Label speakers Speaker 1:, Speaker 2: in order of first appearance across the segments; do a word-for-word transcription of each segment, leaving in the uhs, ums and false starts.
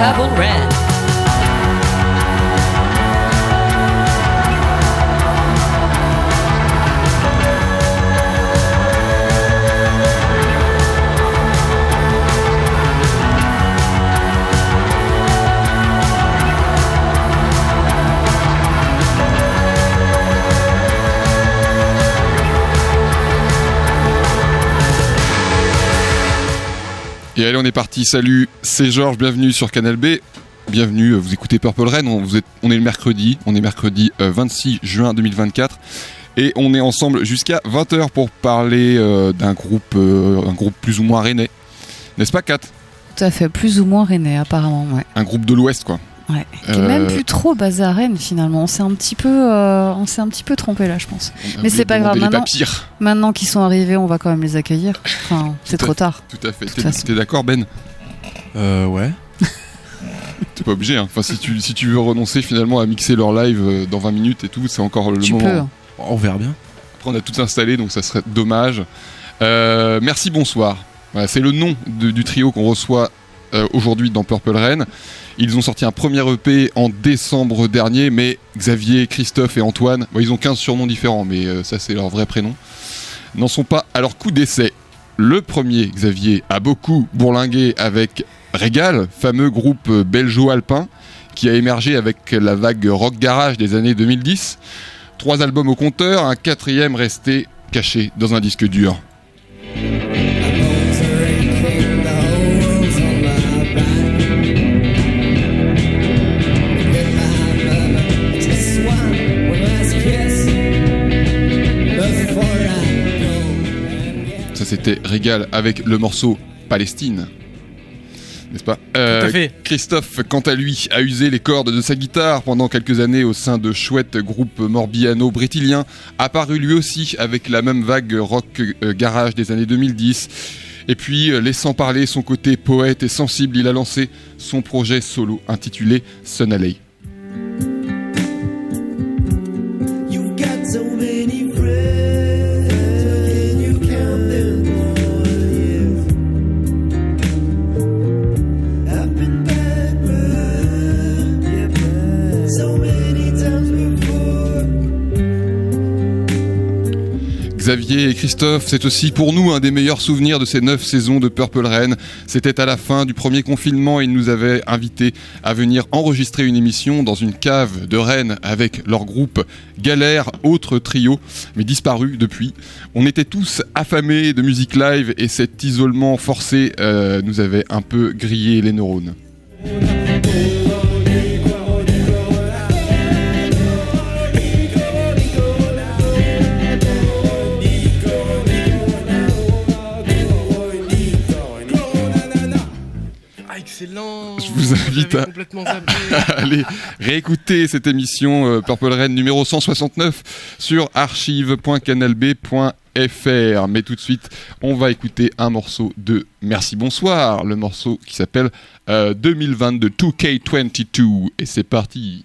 Speaker 1: Purple Rain.
Speaker 2: Et allez, on est parti. Salut, c'est Georges, bienvenue sur Canal B. Bienvenue, vous écoutez Purple Rain. On, vous êtes, on est le mercredi, on est mercredi euh, vingt-six juin deux mille vingt-quatre. Et on est ensemble jusqu'à vingt heures pour parler euh, d'un groupe, euh, un groupe plus ou moins rennais. N'est-ce pas, Kat ?
Speaker 3: Tout à fait, plus ou moins rennais apparemment, ouais.
Speaker 2: Un groupe de l'Ouest, quoi.
Speaker 3: Ouais, qui est
Speaker 2: Euh...
Speaker 3: même plus trop basé à Rennes finalement. On s'est un petit peu, euh, on s'est un petit peu trompé là, je pense. Mais c'est pas grave. Maintenant, maintenant qu'ils sont arrivés, on va quand même les accueillir. Enfin, c'est trop tard.
Speaker 2: Tout à fait. T'es, t'es d'accord, Ben ?
Speaker 4: Euh, ouais.
Speaker 2: T'es pas obligé. Hein. Enfin, si tu si tu veux renoncer finalement à mixer leur live dans vingt minutes et tout, c'est encore le
Speaker 3: tu
Speaker 2: moment.
Speaker 3: Peux.
Speaker 4: On verra bien.
Speaker 2: Après, on a tout installé, donc ça serait dommage. Euh, merci, bonsoir. Voilà, c'est le nom de, du trio qu'on reçoit euh, aujourd'hui dans Purple Rain. Ils ont sorti un premier E P en décembre dernier, mais Xavier, Christophe et Antoine, bon, ils ont quinze surnoms différents, mais euh, ça c'est leur vrai prénom, n'en sont pas à leur coup d'essai. Le premier, Xavier, a beaucoup bourlingué avec Régal, fameux groupe belgeo-alpin, qui a émergé avec la vague rock garage des années deux mille dix. Trois albums au compteur, un quatrième resté caché dans un disque dur. C'était Régal avec le morceau Palestine, n'est-ce pas ? euh,
Speaker 4: Tout à fait.
Speaker 2: Christophe, quant à lui, a usé les cordes de sa guitare pendant quelques années au sein de chouettes groupes morbiano-brétiliens, apparu lui aussi avec la même vague rock euh, garage des années deux mille dix. Et puis, euh, laissant parler son côté poète et sensible, il a lancé son projet solo intitulé Sun Alley. Xavier et Christophe, c'est aussi pour nous un des meilleurs souvenirs de ces neuf saisons de Purple Rain. C'était à la fin du premier confinement et ils nous avaient invités à venir enregistrer une émission dans une cave de Rennes avec leur groupe Galère, autre trio, mais disparu depuis. On était tous affamés de musique live et cet isolement forcé euh, nous avait un peu grillé les neurones.
Speaker 4: Excellent.
Speaker 2: Je vous invite à, à aller réécouter cette émission euh, Purple Rain numéro cent soixante-neuf sur archive point canal b point f r. Mais tout de suite, on va écouter un morceau de Merci Bonsoir, le morceau qui s'appelle euh, deux mille vingt-deux deux K vingt-deux. Et c'est parti.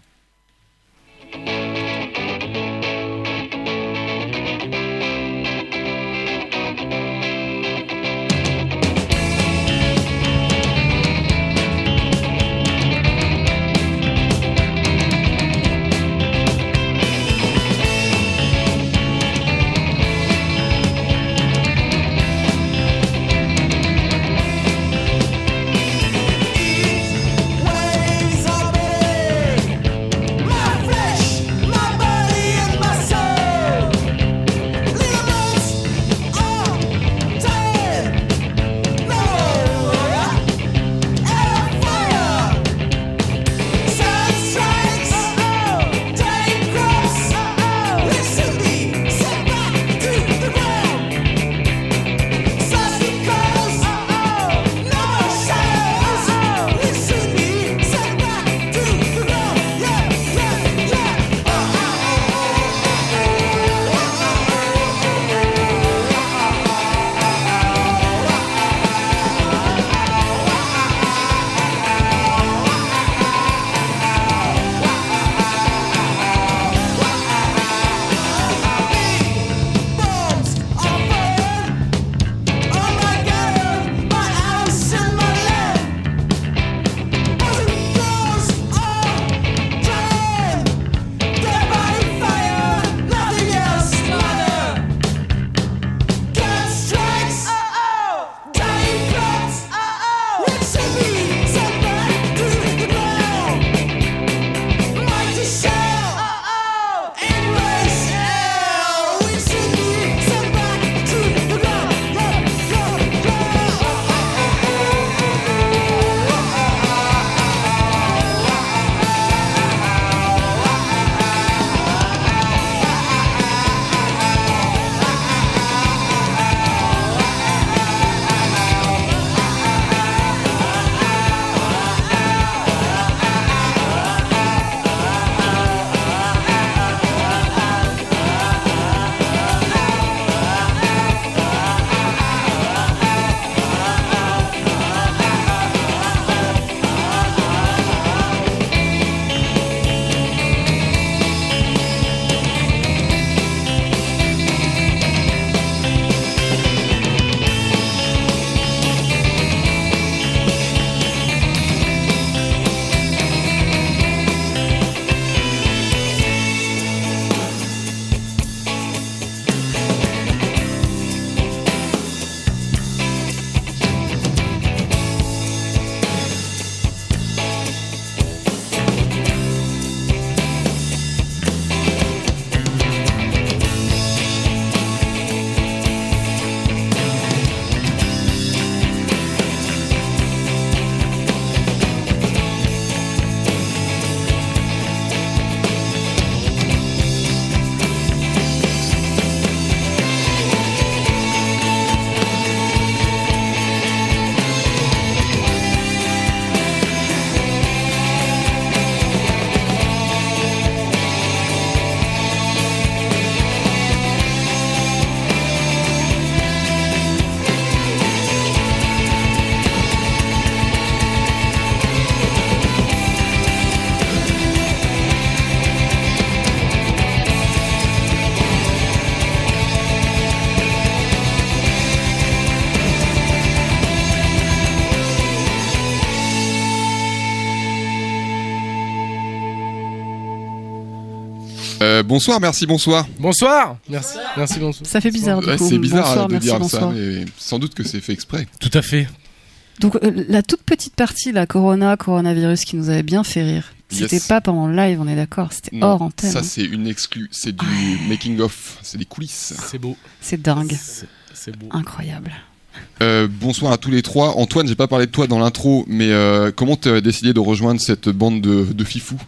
Speaker 2: bonsoir, merci, bonsoir.
Speaker 1: Bonsoir, merci, merci, bonsoir.
Speaker 3: Ça fait bizarre du
Speaker 2: ouais,
Speaker 3: coup.
Speaker 2: C'est bizarre
Speaker 3: bonsoir,
Speaker 2: de
Speaker 3: merci,
Speaker 2: dire
Speaker 3: bonsoir.
Speaker 2: ça, mais sans doute que c'est fait exprès.
Speaker 1: Tout à fait.
Speaker 3: Donc euh, la toute petite partie, la corona, coronavirus qui nous avait bien fait rire, c'était
Speaker 2: Yes.
Speaker 3: pas pendant le live, on est d'accord, c'était
Speaker 2: Non,
Speaker 3: hors antenne.
Speaker 2: ça
Speaker 3: hein.
Speaker 2: c'est une exclue, c'est du making of, c'est des coulisses.
Speaker 1: C'est beau.
Speaker 3: C'est dingue,
Speaker 1: C'est, c'est beau.
Speaker 3: incroyable.
Speaker 2: Euh, bonsoir à tous les trois. Antoine, j'ai pas parlé de toi dans l'intro, mais euh, comment t'as décidé de rejoindre cette bande de, de fifous?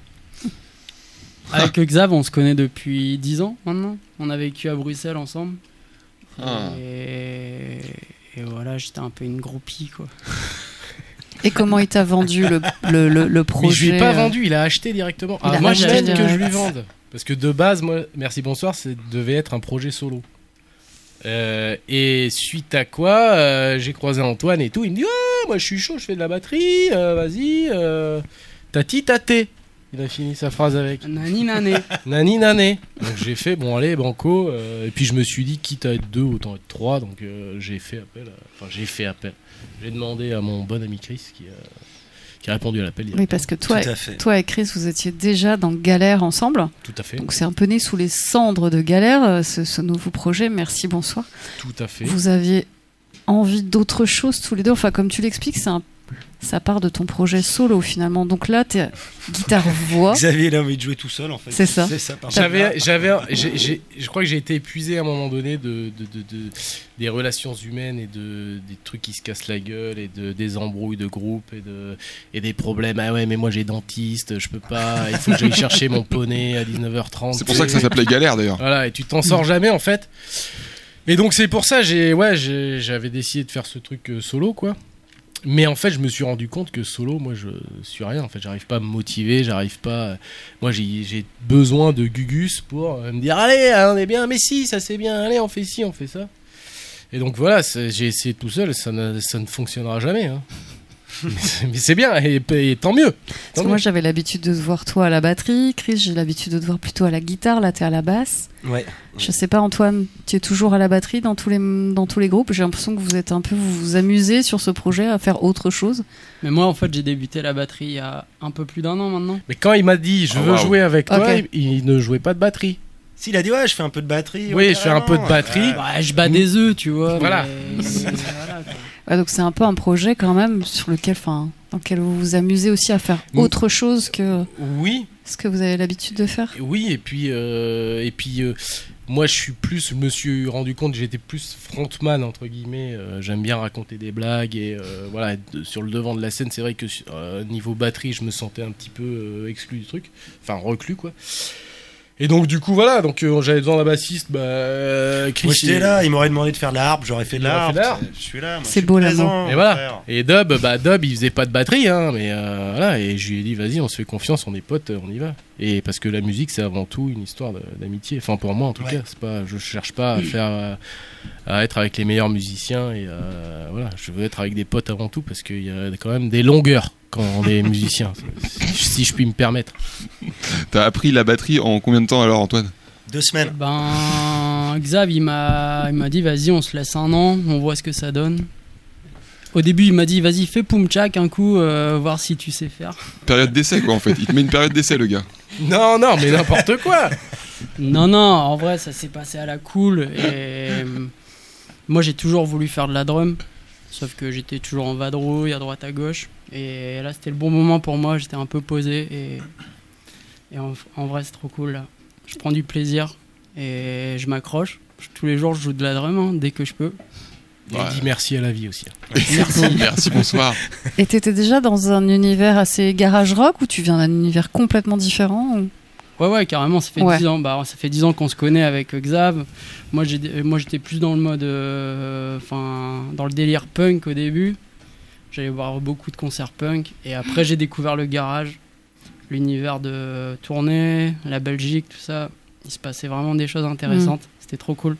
Speaker 5: Avec Xav, on se connaît depuis dix ans maintenant. On a vécu à Bruxelles ensemble.
Speaker 2: Ah.
Speaker 5: Et... et voilà, j'étais un peu une groupie, quoi.
Speaker 3: Et comment il t'a vendu le, le, le, le projet?
Speaker 1: Mais je lui ai pas
Speaker 3: euh,
Speaker 1: vendu, il a acheté directement.
Speaker 3: Il
Speaker 1: Ah,
Speaker 3: a
Speaker 1: moi,
Speaker 3: acheté
Speaker 1: j'aime que
Speaker 3: direct.
Speaker 1: je lui vende. Parce que de base, moi, merci, bonsoir, ça devait être un projet solo. Euh, et suite à quoi, euh, j'ai croisé Antoine et tout. Il me dit ouais, moi je suis chaud, je fais de la batterie, euh, vas-y, euh, tati taté. Il a fini sa phrase avec
Speaker 5: Nani nané.
Speaker 1: nani nané. Donc j'ai fait bon allez banco. Euh, et puis je me suis dit quitte à être deux autant être trois. Donc euh, j'ai fait appel. à- Enfin j'ai fait appel. J'ai demandé à mon bon ami Chris qui a, qui a répondu à l'appel.
Speaker 3: Oui, parce que toi,
Speaker 6: Tout à fait.
Speaker 3: toi et Chris, vous étiez déjà dans Galère ensemble.
Speaker 1: Tout à fait.
Speaker 3: Donc c'est un peu né sous les cendres de Galère, euh, ce, ce nouveau projet. Merci, bonsoir.
Speaker 1: Tout à fait.
Speaker 3: Vous aviez envie d'autre chose tous les deux. Enfin, comme tu l'expliques, c'est un... ça part de ton projet solo finalement. Donc là, t'es guitare-voix.
Speaker 6: Xavier, il a envie de jouer tout seul en fait.
Speaker 3: C'est ça.
Speaker 6: C'est ça. par
Speaker 1: J'avais,
Speaker 6: là.
Speaker 1: j'avais, j'ai, j'ai- je crois que j'ai été épuisé à un moment donné de, de, de, de- des relations humaines et de, des trucs qui se cassent la gueule et de, des embrouilles de groupe et, de, et des problèmes. Ah ouais, mais moi j'ai dentiste, je peux pas, il faut que j'aille chercher mon poney à dix-neuf heures trente.
Speaker 2: C'est pour ça que ça s'appelait Galère d'ailleurs.
Speaker 1: Voilà, et tu t'en sors jamais en fait. Et donc c'est pour ça j'ai ouais, j'ai, j'avais décidé de faire ce truc euh, solo quoi. Mais en fait, je me suis rendu compte que solo, moi, je suis rien. En fait, j'arrive pas à me motiver, j'arrive pas. Moi, j'ai, j'ai besoin de Gugus pour euh, me dire allez, on est bien, mais si, ça c'est bien, allez, on fait ci, on fait ça. Et donc voilà, c'est- j'ai essayé tout seul, ça ne, ça ne fonctionnera jamais. Hein. mais, c'est, mais c'est bien, et, et tant mieux. Tant
Speaker 3: Parce que moi, j'avais l'habitude de te voir toi à la batterie. Chris, j'ai l'habitude de te voir plutôt à la guitare. Là, t'es à la basse.
Speaker 6: Ouais.
Speaker 3: Je sais pas, Antoine, tu es toujours à la batterie dans tous les, dans tous les groupes. J'ai l'impression que vous êtes un peu, vous vous amusez sur ce projet à faire autre chose.
Speaker 5: Mais moi, en fait, j'ai débuté la batterie il y a un peu plus d'un an maintenant.
Speaker 1: Mais quand il m'a dit je
Speaker 2: Oh,
Speaker 1: veux
Speaker 2: wow.
Speaker 1: jouer avec toi,
Speaker 3: Ok.
Speaker 1: il, il ne jouait pas de batterie.
Speaker 6: S'il a dit ouais, je fais un peu de batterie.
Speaker 1: Oui,
Speaker 6: ouais,
Speaker 1: je fais un peu de
Speaker 6: carrément.
Speaker 1: batterie.
Speaker 6: Ouais.
Speaker 5: Ouais, je bats des œufs, tu vois.
Speaker 1: Voilà.
Speaker 5: mais- voilà, quoi.
Speaker 3: Ouais, donc c'est un peu un projet quand même sur lequel, enfin, dans lequel vous vous amusez aussi à faire
Speaker 1: Mm.
Speaker 3: autre chose que
Speaker 1: Oui,
Speaker 3: ce que vous avez l'habitude de faire.
Speaker 1: oui, et puis, euh, et puis euh, moi je suis plus, je me suis rendu compte que j'étais plus frontman entre guillemets. Euh, j'aime bien raconter des blagues et euh, voilà, être de- sur le devant de la scène. C'est vrai que euh, niveau batterie, je me sentais un petit peu euh, exclu du truc, enfin reclus quoi. Et donc du coup voilà, donc euh, j'avais besoin d'un bassiste, bah euh, Chris.
Speaker 6: Moi j'étais
Speaker 1: il-
Speaker 6: là, il m'aurait demandé de faire de la harpe, j'aurais fait de
Speaker 1: Il aurait
Speaker 6: la
Speaker 1: fait de la
Speaker 6: harpe.
Speaker 1: harpe.
Speaker 6: Je suis là. moi,
Speaker 3: C'est
Speaker 6: je suis
Speaker 3: beau, l'amour.
Speaker 6: présent,
Speaker 1: Et voilà.
Speaker 6: frère.
Speaker 1: Et Dub, bah Dub, il faisait pas de batterie, hein, mais euh, voilà. Et je lui ai dit, vas-y, on se fait confiance, on est potes, on y va. Et parce que la musique, c'est avant tout une histoire de- d'amitié. Enfin, pour moi, en tout
Speaker 6: Ouais.
Speaker 1: cas, c'est pas, je cherche pas à faire, euh, à être avec les meilleurs musiciens et euh, voilà, je veux être avec des potes avant tout parce qu'il y a quand même des longueurs quand on est musicien, si, si je puis me permettre.
Speaker 2: T'as appris la batterie en combien de temps alors, Antoine?
Speaker 6: Deux semaines.
Speaker 5: Ben, Xav, il m'a, il m'a dit, vas-y, on se laisse un an, on voit ce que ça donne. Au début, il m'a dit, vas-y, fais Pumchak un coup, euh, voir si tu sais faire.
Speaker 2: Période d'essai quoi en fait. Il te met une période d'essai le gars.
Speaker 1: Non, non, mais n'importe quoi.
Speaker 5: Non, non, en vrai, ça s'est passé à la cool. Et euh, moi, j'ai toujours voulu faire de la drum, sauf que j'étais toujours en vadrouille, à droite, à gauche. Et là, c'était le bon moment pour moi, j'étais un peu posé. Et, et en, en vrai, c'est trop cool, là. Je prends du plaisir et je m'accroche. Tous les jours, je joue de la drum, hein, dès que je peux.
Speaker 1: Et
Speaker 2: Ouais.
Speaker 1: il dit merci à la vie aussi.
Speaker 3: Merci.
Speaker 2: Merci, bonsoir.
Speaker 3: Et t'étais déjà dans un univers assez garage rock ou tu viens d'un univers complètement différent ou...
Speaker 5: Ouais, ouais, carrément, ça fait
Speaker 3: Ouais.
Speaker 5: dix ans. Bah, ça fait dix ans qu'on se connaît avec euh, Xav. Moi, j'ai, moi, j'étais plus dans le mode, enfin, dans le délire punk au début. J'allais voir beaucoup de concerts punk. Et après, j'ai découvert le garage, l'univers de tournée, la Belgique, tout ça. Il se passait vraiment des choses intéressantes. C'était trop cool.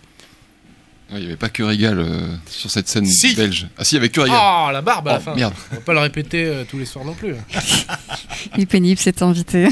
Speaker 2: Il n'y avait pas que Régal euh, sur cette scène
Speaker 1: Si.
Speaker 2: belge. Ah si, il y avait que Régal.
Speaker 1: Oh, la barbe à la
Speaker 2: Oh,
Speaker 1: fin.
Speaker 2: merde.
Speaker 1: On va pas le répéter euh, tous les soirs non plus.
Speaker 3: Il est pénible, cet invité.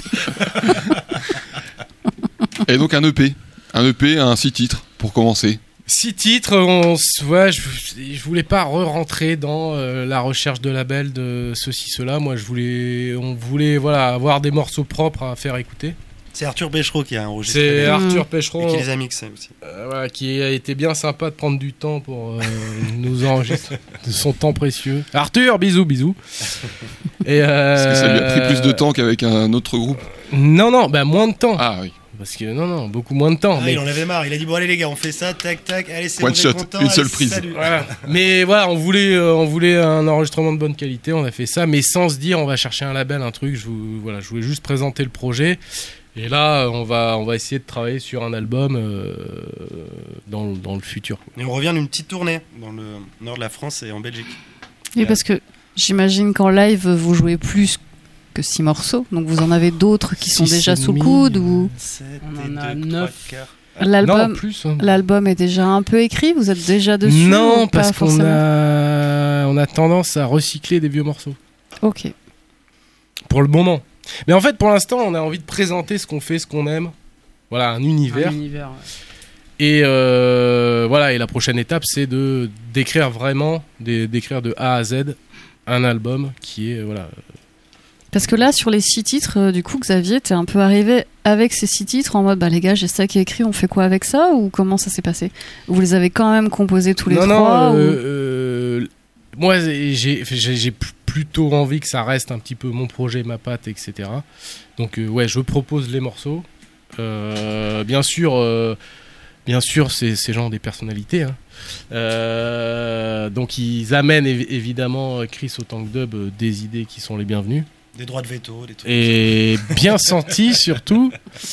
Speaker 2: Et donc un E P. Un E P, un six titres pour commencer.
Speaker 1: Six titres, on, s- ouais, je, je voulais pas re-rentrer dans euh, la recherche de label de ceci, cela. Moi, je voulais, on voulait voilà, avoir des morceaux propres à faire écouter.
Speaker 6: C'est Arthur Péchereau qui a enregistré.
Speaker 1: C'est
Speaker 6: les-
Speaker 1: Arthur
Speaker 6: Et
Speaker 1: Péchereau,
Speaker 6: qui les a mixés aussi.
Speaker 1: euh, voilà, qui a été bien sympa de prendre du temps pour euh, nous enregistrer, de son temps précieux. Arthur, bisous, bisous. Et euh,
Speaker 2: Parce que ça lui a pris plus de temps qu'avec un autre groupe.
Speaker 1: Non, non, bah moins de temps.
Speaker 2: Ah oui.
Speaker 1: Parce que non, non, beaucoup moins de temps.
Speaker 6: Ah,
Speaker 1: mais...
Speaker 6: Il en avait marre. Il a dit bon allez les gars, on fait ça, tac tac. Allez c'est
Speaker 2: One
Speaker 6: bon, vous êtes
Speaker 2: shot,
Speaker 6: contents,
Speaker 2: une seule
Speaker 6: allez,
Speaker 2: prise.
Speaker 6: salut.
Speaker 1: Voilà. Mais voilà, on voulait, euh, on voulait un enregistrement de bonne qualité, on a fait ça, mais sans se dire on va chercher un label, un truc. Je, vous, voilà, je voulais juste présenter le projet. Et là, on va, on va essayer de travailler sur un album euh, dans, dans le futur.
Speaker 6: Et on revient d'une petite tournée dans le nord de la France et en Belgique.
Speaker 3: Oui, parce que j'imagine qu'en live, vous jouez plus que six morceaux, donc vous en avez d'autres qui sont
Speaker 1: Six
Speaker 3: déjà
Speaker 1: et
Speaker 3: sous le
Speaker 1: demi.
Speaker 3: coude ou
Speaker 5: On en a neuf.
Speaker 1: Non,
Speaker 3: l'album,
Speaker 1: plus. hein.
Speaker 3: l'album est déjà un peu écrit, vous êtes déjà dessus
Speaker 1: Non,
Speaker 3: ou pas
Speaker 1: parce qu'on
Speaker 3: forcément
Speaker 1: a, on a tendance à recycler des vieux morceaux.
Speaker 3: Ok.
Speaker 1: Pour le moment. Mais en fait, pour l'instant, on a envie de présenter ce qu'on fait, ce qu'on aime. Voilà, un univers.
Speaker 5: Un univers, ouais.
Speaker 1: Et euh, voilà, et la prochaine étape, c'est de d'écrire vraiment, d'é- d'écrire de A à Z un album qui est voilà.
Speaker 3: Parce que là, sur les six titres, euh, du coup, Xavier, t'es un peu arrivé avec ces six titres en mode, bah les gars, j'ai ça qui est écrit, on fait quoi avec ça? Ou comment ça s'est passé? Vous les avez quand même composés tous les
Speaker 1: non,
Speaker 3: trois
Speaker 1: non,
Speaker 3: ou-
Speaker 1: euh, euh, moi, j'ai j'ai j'ai p- plutôt envie que ça reste un petit peu mon projet, ma patte, et cetera. Donc euh, ouais, je propose les morceaux. Euh, bien sûr, euh, bien sûr, c'est ces gens ont des personnalités. Hein. Euh, donc ils amènent évi- évidemment Chris autant que Dub euh, des idées qui sont les bienvenues.
Speaker 6: Des droits de veto, des trucs.
Speaker 1: Et bien senti surtout.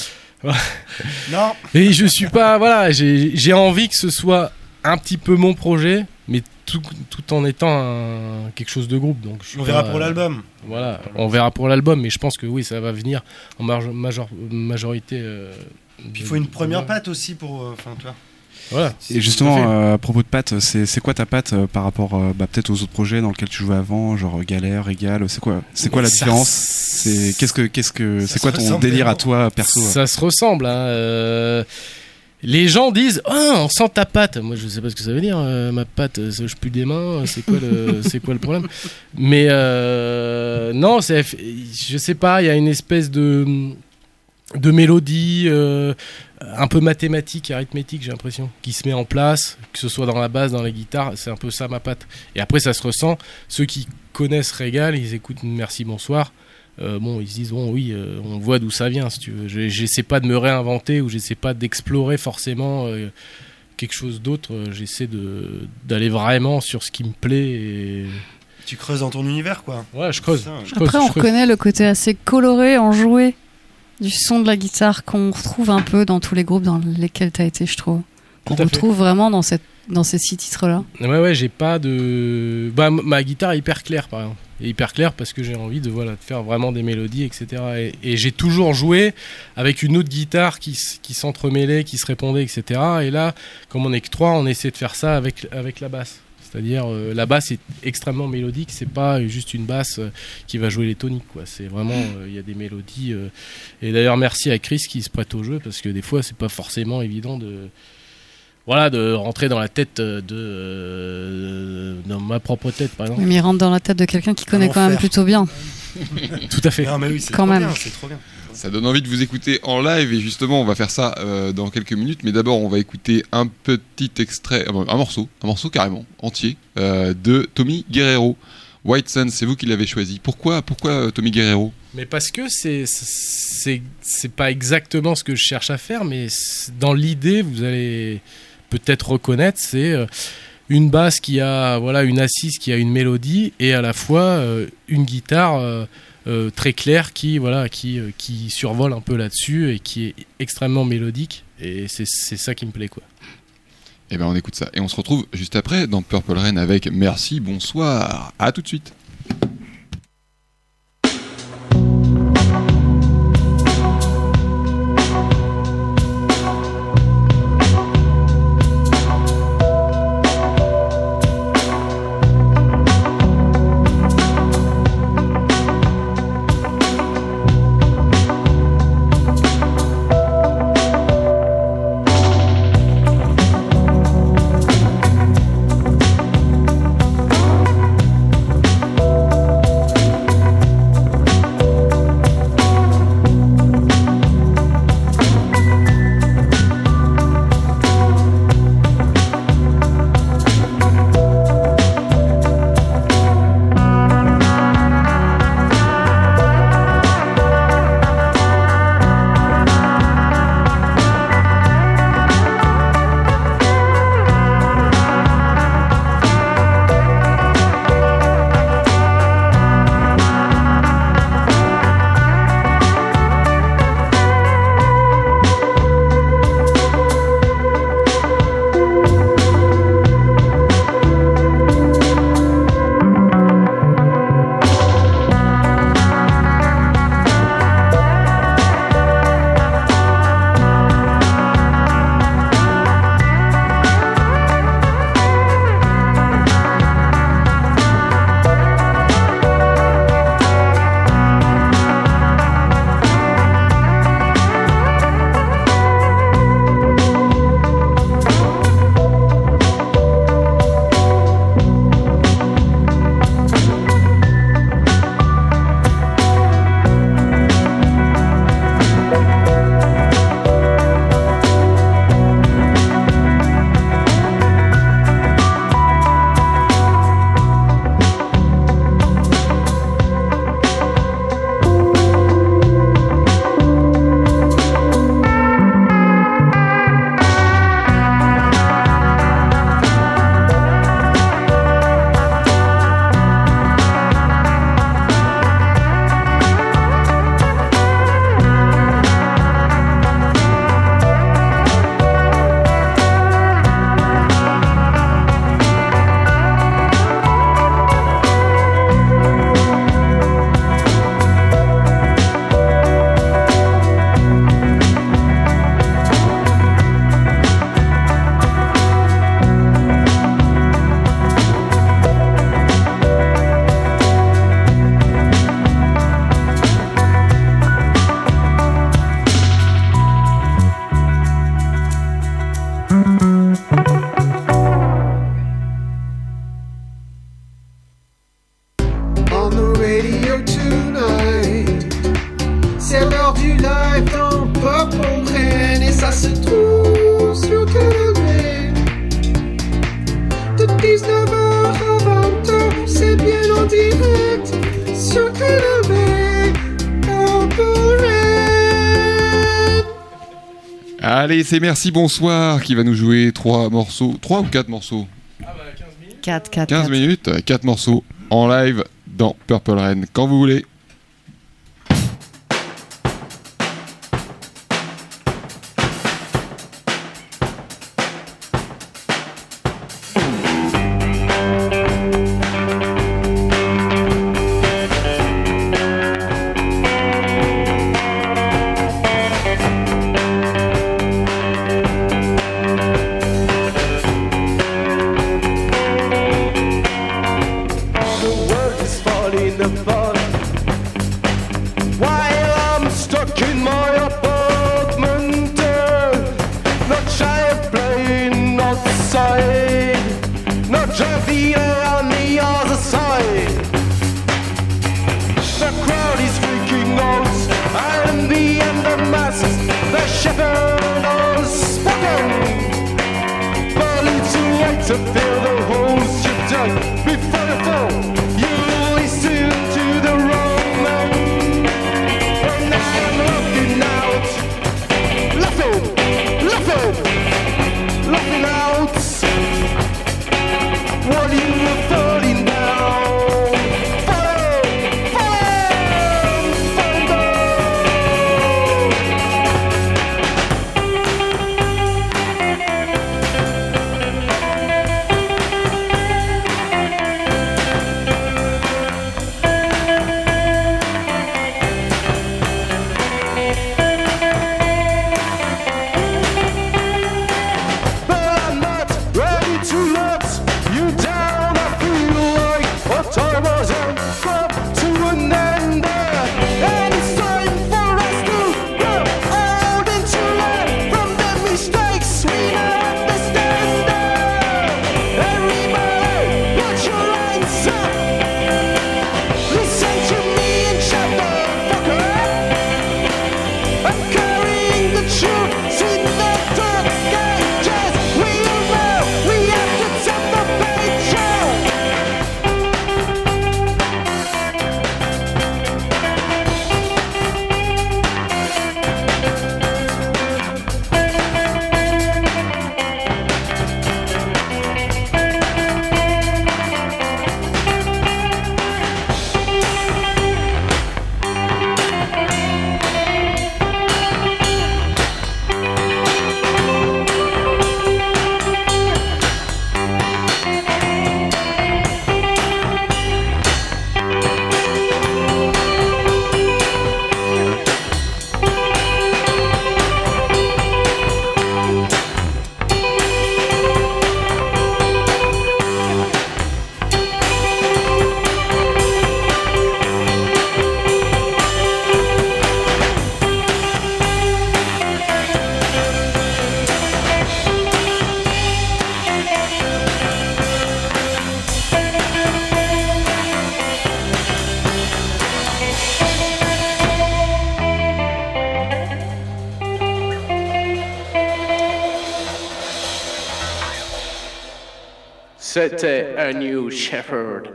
Speaker 6: Non,
Speaker 1: Et je suis pas, voilà, j'ai j'ai envie que ce soit un petit peu mon projet, mais tout, tout en étant un- quelque chose de groupe. Donc je suis
Speaker 6: on verra
Speaker 1: pas,
Speaker 6: pour
Speaker 1: euh,
Speaker 6: l'album.
Speaker 1: Voilà, on verra pour l'album, mais je pense que oui, ça va venir en marge- major- majorité. euh,
Speaker 6: Puis il
Speaker 1: de-
Speaker 6: faut une première
Speaker 1: de-
Speaker 6: patte aussi pour. euh, Enfin, toi.
Speaker 1: Voilà.
Speaker 4: Et justement,
Speaker 1: Tout à fait.
Speaker 4: euh, à propos de Pat, c'est c'est quoi ta patte euh, par rapport euh, bah, peut-être aux autres projets dans lesquels tu jouais avant, genre Galère, Égal, c'est quoi, c'est quoi la
Speaker 1: Ça
Speaker 4: différence?
Speaker 1: s-
Speaker 4: C'est qu'est-ce que qu'est-ce que
Speaker 6: Ça
Speaker 4: c'est quoi
Speaker 6: se
Speaker 4: ton
Speaker 6: ressemble
Speaker 4: délire à
Speaker 6: tellement.
Speaker 4: toi perso? hein
Speaker 1: Ça se ressemble. Hein, euh, Les gens disent ah on sent ta patte. Moi je sais pas ce que ça veut dire. euh, ma patte, euh, je pue des mains. C'est quoi le c'est quoi le problème? Mais euh, non, c'est je sais pas. Il y a une espèce de de mélodie euh, un peu mathématique, arithmétique, j'ai l'impression, qui se met en place, que ce soit dans la basse, dans la guitare. C'est un peu ça ma patte. Et après ça se ressent. Ceux qui connaissent Régal, ils écoutent Merci Bonsoir. Euh, bon, ils se disent bon oui, euh, on voit d'où ça vient si tu veux. Je- J'essaie pas de me réinventer ou j'essaie pas d'explorer forcément euh, quelque chose d'autre. Euh, J'essaie de d'aller vraiment sur ce qui me plaît. Et...
Speaker 6: Tu creuses dans ton univers, quoi.
Speaker 1: Ouais, je creuse.
Speaker 6: Putain.
Speaker 1: je creuse,
Speaker 3: Après,
Speaker 1: je
Speaker 3: on
Speaker 1: creuse.
Speaker 3: reconnaît le côté assez coloré, enjoué du son de la guitare qu'on retrouve un peu dans tous les groupes dans lesquels tu as été, je trouve. Qu'on
Speaker 1: Tout à fait.
Speaker 3: retrouve vraiment dans, cette, dans ces six titres-là.
Speaker 1: Ouais, ouais, j'ai pas de. Bah, m- ma guitare est hyper claire, par exemple. Et hyper claire parce que j'ai envie de, voilà, de faire vraiment des mélodies, et cetera. Et, et j'ai toujours joué avec une autre guitare qui, s- qui s'entremêlait, qui se répondait, et cetera. Et là, comme on est que trois, on essaie de faire ça avec, avec la basse. C'est-à-dire, euh, la basse est extrêmement mélodique, c'est pas juste une basse euh, qui va jouer les toniques, quoi. C'est vraiment, il y a des mélodies. euh, Et d'ailleurs, merci à Chris qui se prête au jeu parce que des fois, c'est pas forcément évident de. Voilà, de rentrer dans la tête de. euh, dans ma propre tête, par exemple.
Speaker 3: Mais il rentre dans la tête de quelqu'un qui connaît
Speaker 6: Un
Speaker 3: quand même
Speaker 6: enfer.
Speaker 3: plutôt bien.
Speaker 1: Tout à fait.
Speaker 6: Non, mais oui, c'est
Speaker 3: Quand
Speaker 6: trop
Speaker 3: même.
Speaker 6: bien, c'est trop bien.
Speaker 2: Ça donne envie de vous écouter en live et justement on va faire ça euh, dans quelques minutes. Mais d'abord on va écouter un petit extrait, euh, un morceau, un morceau carrément entier euh, de Tommy Guerrero. White Sun, c'est vous qui l'avez choisi. Pourquoi, pourquoi euh, Tommy Guerrero?
Speaker 1: Mais parce que c'est c'est c'est pas exactement ce que je cherche à faire, mais c'est- dans l'idée, vous allez peut-être reconnaître, c'est euh, une basse qui a voilà une assise qui a une mélodie et à la fois euh, une guitare euh, euh, très claire qui voilà qui euh, qui survole un peu là-dessus et qui est extrêmement mélodique et c'est c'est ça qui me plaît quoi.
Speaker 2: Eh ben on écoute ça et on se retrouve juste après dans Purple Rain avec Merci, bonsoir, à tout de suite.
Speaker 7: Thank radio tonight. C'est l'heure du live dans Purple Rain et ça se trouve sur Canal. De dix-neuf heures à vingt heures, c'est bien en direct sur Canal. Purple Rain.
Speaker 2: Allez, c'est Merci Bonsoir qui va nous jouer trois morceaux, trois ou quatre morceaux.
Speaker 3: quatre, quatre,
Speaker 2: quinze minutes, quatre morceaux en live dans Purple Rain, quand vous voulez.
Speaker 8: C'était A New Shepherd.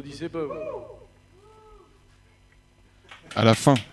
Speaker 9: Applaudissez pas. vous.
Speaker 2: À la fin.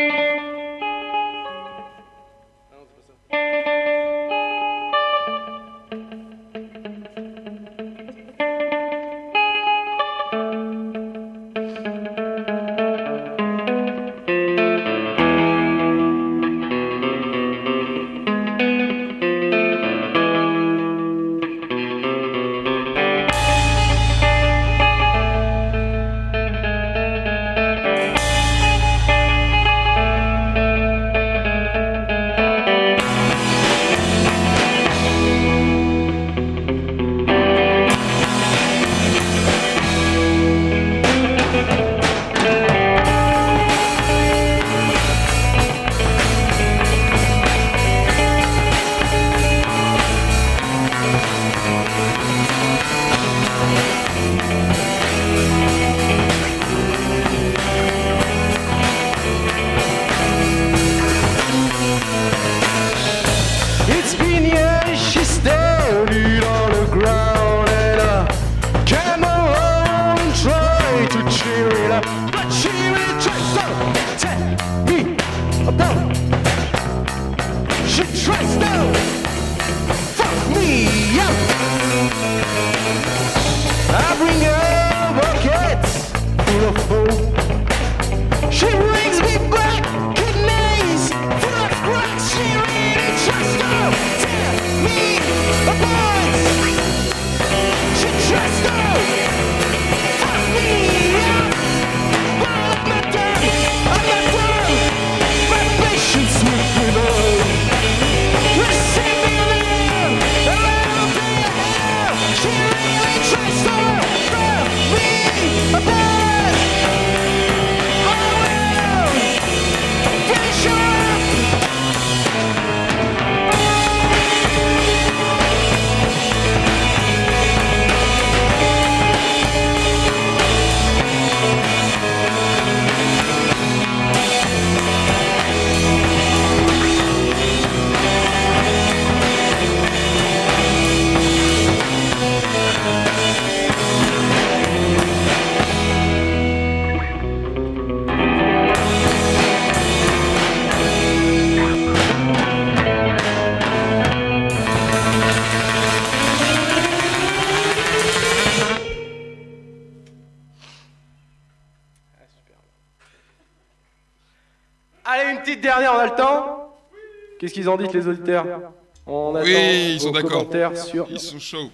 Speaker 7: It's been years she stared it on the ground and I came along and tried to cheer it up, but she really tries to tear me apart. She tries to fuck me up. I bring her buckets full of foam. She brings me back kidneys full of cracks. She really tries to tear me apart. She tries to fuck me up. But I'm not done, I'm not done. My patience with her. Listen me now, a little bit now. She really tries to tear me apart. I will finish her up.
Speaker 9: Allez, une petite dernière, on a le temps. Qu'est-ce qu'ils en disent les auditeurs? On attend
Speaker 2: Oui, ils
Speaker 9: vos
Speaker 2: sont d'accord.
Speaker 9: commentaires sur...
Speaker 2: Ils sont chauds.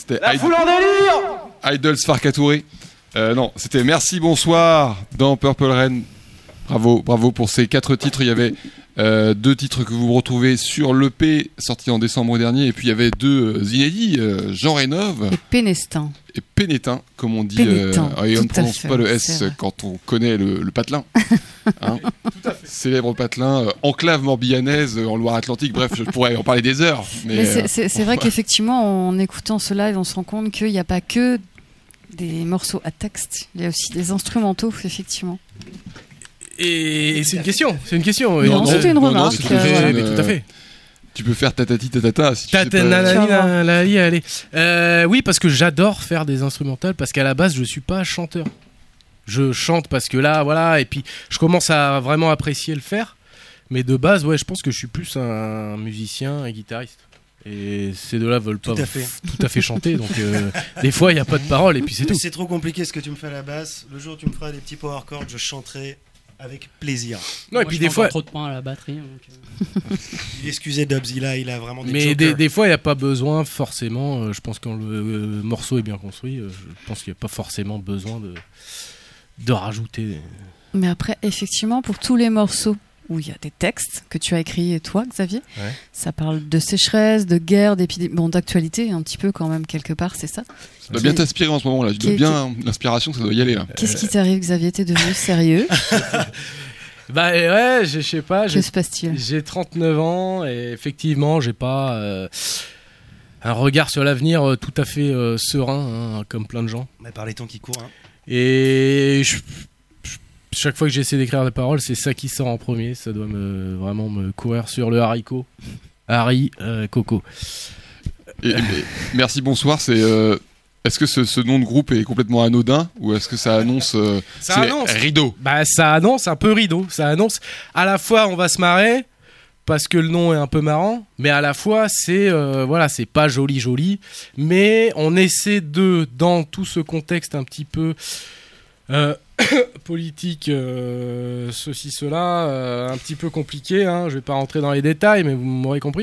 Speaker 2: C'était
Speaker 9: La
Speaker 2: Id-
Speaker 9: foule en délire.
Speaker 2: Idols Farcatouré. Euh, non, c'était Merci Bonsoir dans Purple Rain. Bravo, bravo pour ces quatre titres. Il y avait euh, deux titres que vous retrouvez sur l'E P sorti en décembre dernier, et puis il y avait deux euh, inédits, euh, Jean Rénove
Speaker 3: Et Pénestin.
Speaker 2: et Pénétin, comme on dit.
Speaker 3: Pénétin,
Speaker 2: euh, et on
Speaker 3: tout
Speaker 2: ne
Speaker 3: à
Speaker 2: prononce
Speaker 3: fait,
Speaker 2: pas le
Speaker 3: c'est
Speaker 2: S
Speaker 3: vrai.
Speaker 2: quand on connaît le, le patelin. Hein. Célèbre patelin, euh, enclave morbihanaise euh, en Loire-Atlantique. Bref, je pourrais en parler des heures. Mais,
Speaker 3: Mais c'est-
Speaker 2: euh,
Speaker 3: c'est c'est vrai qu'effectivement, en écoutant ce live, on se rend compte qu'il n'y a pas que des morceaux à texte, il y a aussi des instrumentaux, effectivement.
Speaker 1: Et c'est une question, c'est une question.
Speaker 3: Non, c'était une
Speaker 2: non, non,
Speaker 3: remarque.
Speaker 2: c'est
Speaker 1: Tout à fait,
Speaker 3: euh,
Speaker 1: mais
Speaker 2: une,
Speaker 1: tout à fait.
Speaker 2: Tu peux faire tatati tatata si tu sais
Speaker 1: Tata
Speaker 2: pas-
Speaker 1: nanani,
Speaker 3: Tu vas voir.
Speaker 1: nanani, allez. Euh, oui, parce que j'adore faire des instrumentales, parce qu'à la base, je suis pas chanteur. Je chante parce que là, voilà, et puis je commence à vraiment apprécier le faire. Mais de base, ouais, je pense que je suis plus un musicien et guitariste. Et ces deux-là veulent pas
Speaker 6: Tout à fait.
Speaker 1: tout à fait chanter, donc euh, des fois, il n'y a pas de parole, et puis c'est
Speaker 6: Mais
Speaker 1: tout.
Speaker 6: c'est trop compliqué ce que tu me fais à la basse. Le jour où tu me feras des petits power chords, je chanterai avec plaisir.
Speaker 1: Non, et
Speaker 5: Moi,
Speaker 1: puis
Speaker 5: je
Speaker 1: des
Speaker 5: prends
Speaker 1: fois,
Speaker 5: pas trop de points à la batterie. donc, euh,
Speaker 6: Il excusait Dubzilla, il a vraiment des
Speaker 1: mais
Speaker 6: jokers.
Speaker 1: des, des fois, il n'y a pas besoin forcément. euh, je pense que quand le euh, morceau est bien construit, euh, je pense qu'il n'y a pas forcément besoin de, de rajouter.
Speaker 3: Mais après, effectivement, pour tous les morceaux où il y a des textes que tu as écrits, toi, Xavier,
Speaker 1: Ouais.
Speaker 3: ça parle de sécheresse, de guerre, d'épidémie, bon, d'actualité, un petit peu quand même, quelque part, c'est ça.
Speaker 2: Ça doit bien t'inspirer en ce moment là. Tu dois
Speaker 3: Qui-
Speaker 2: bien l'inspiration, ça doit y aller là.
Speaker 3: Qu'est-ce qui t'arrive, Xavier? T'es devenu sérieux?
Speaker 1: Bah ouais, je je sais pas.
Speaker 3: Que
Speaker 1: j'ai-
Speaker 3: se passe-t-il?
Speaker 1: J'ai trente-neuf ans et effectivement, j'ai pas euh, un regard sur l'avenir euh, tout à fait euh, serein, hein, comme plein de gens.
Speaker 6: Mais par les temps qui courent. Hein.
Speaker 1: Et je- je- chaque fois que j'essaie d'écrire des paroles, c'est ça qui sort en premier. Ça doit me, vraiment me courir sur le haricot. Harry, euh, Coco.
Speaker 2: Et- mais- merci, bonsoir. C'est. euh, Est-ce que ce, ce nom de groupe est complètement anodin ou est-ce que ça annonce euh,
Speaker 1: Ça
Speaker 2: c'est
Speaker 1: annonce.
Speaker 2: rideau?
Speaker 1: Bah ça annonce un peu rideau. Ça annonce à la fois on va se marrer parce que le nom est un peu marrant, mais à la fois c'est euh, voilà, c'est pas joli joli, mais on essaie de, dans tout ce contexte un petit peu euh, politique, euh, ceci cela, euh, un petit peu compliqué, hein, je vais pas rentrer dans les détails, mais vous m'aurez compris.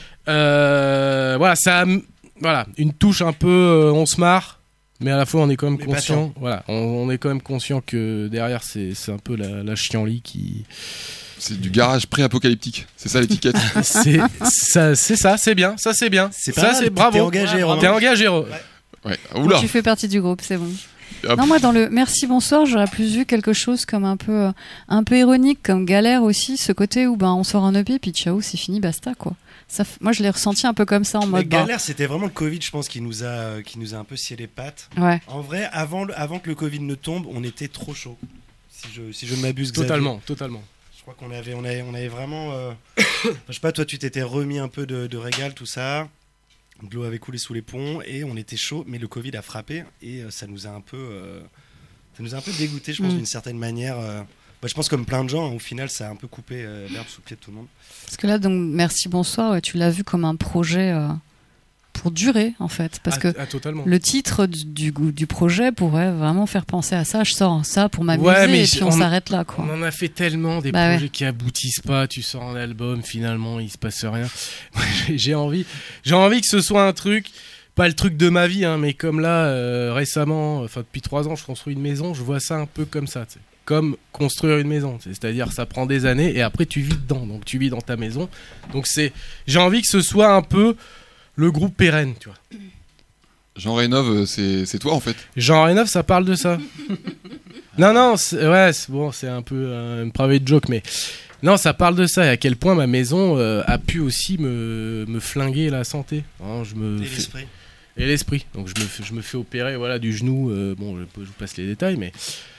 Speaker 1: Euh, voilà, ça, a- voilà, une touche un peu, euh, on se marre. Mais à la fois, on est quand même
Speaker 6: Mais pas
Speaker 1: conscient. Voilà, on, on est quand même conscient que derrière, c'est c'est un peu la, la chienlit qui.
Speaker 2: C'est du garage pré-apocalyptique. C'est ça l'étiquette.
Speaker 1: C'est ça, c'est ça, c'est bien, ça c'est bien.
Speaker 6: C'est
Speaker 1: ça
Speaker 6: pas mal,
Speaker 1: c'est
Speaker 6: t'es
Speaker 1: bravo.
Speaker 6: engagé,
Speaker 1: Ouais,
Speaker 6: Romain.
Speaker 1: T'es engagé. Ro-
Speaker 2: Ouais. Oula.
Speaker 3: Tu fais partie du groupe, c'est bon.
Speaker 2: Hop.
Speaker 3: Non, moi, dans le merci, bonsoir, j'aurais plus vu quelque chose comme un peu, euh, un peu ironique, comme galère aussi, ce côté où ben, on sort un E P, puis ciao, c'est fini, basta, quoi. Ça, f- moi, je l'ai ressenti un peu comme ça, en
Speaker 6: Mais
Speaker 3: mode. ben,
Speaker 6: galère, c'était vraiment le Covid, je pense, qui nous a, euh, qui nous a un peu scié les pattes.
Speaker 3: ouais.
Speaker 6: En vrai, avant, le- avant que le Covid ne tombe, on était trop chaud. Si je, si je ne m'abuse, Xavier.
Speaker 1: Totalement, totalement.
Speaker 6: Je crois qu'on avait, on avait, on avait vraiment. euh, enfin, je sais pas, toi, tu t'étais remis un peu de, de régal, tout ça. De l'eau avait coulé sous les ponts et on était chaud, mais le Covid a frappé et euh, ça nous a un peu, euh, ça nous a un peu dégoûté, je pense,
Speaker 3: Mm.
Speaker 6: d'une certaine manière. euh. Bah, je pense comme plein de gens, au final, ça a un peu coupé euh, l'herbe sous le pied de tout le monde.
Speaker 3: Parce que là, donc, merci, bonsoir, ouais, tu l'as vu comme un projet euh, pour durer, en fait. Parce
Speaker 1: Ah,
Speaker 3: que
Speaker 1: ah, totalement.
Speaker 3: le titre du, du, du projet pourrait vraiment faire penser à ça. Je sors ça pour m'amuser
Speaker 1: Ouais, mais
Speaker 3: et
Speaker 1: j-
Speaker 3: puis on,
Speaker 1: on-
Speaker 3: s'arrête là, quoi.
Speaker 1: On en a fait tellement des
Speaker 3: Bah
Speaker 1: projets
Speaker 3: ouais.
Speaker 1: qui aboutissent pas. Tu sors un album, finalement, il se passe rien. J'ai- J'ai envie, j'ai envie que ce soit un truc, pas le truc de ma vie, hein, mais comme là euh, récemment, enfin depuis trois ans, je construis une maison. Je vois ça un peu comme ça, tu sais. Comme construire une maison, tu sais. C'est-à-dire ça prend des années et après tu vis dedans. Donc tu vis dans ta maison. Donc c'est, j'ai envie que ce soit un peu le groupe pérenne, tu vois.
Speaker 2: Jean Rénove, c'est c'est toi en fait.
Speaker 1: Jean Rénov, ça parle de ça. non, non, c'est- ouais, c'est bon, c'est un peu euh, une private joke, mais non, ça parle de ça et à quel point ma maison euh, a pu aussi me, me flinguer la santé. Hein, je me
Speaker 6: Et
Speaker 1: fais-
Speaker 6: l'esprit.
Speaker 1: et l'esprit. Donc je me, fais- je me fais opérer voilà, du genou. euh, bon, je, je vous passe les détails, mais.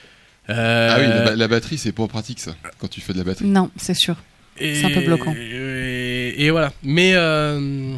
Speaker 1: euh,
Speaker 2: Ah oui, la, ba- la batterie, c'est pas pratique ça, quand tu fais de la batterie.
Speaker 3: Non, c'est sûr. c'est un peu bloquant.
Speaker 1: Et, et voilà. Mais. euh,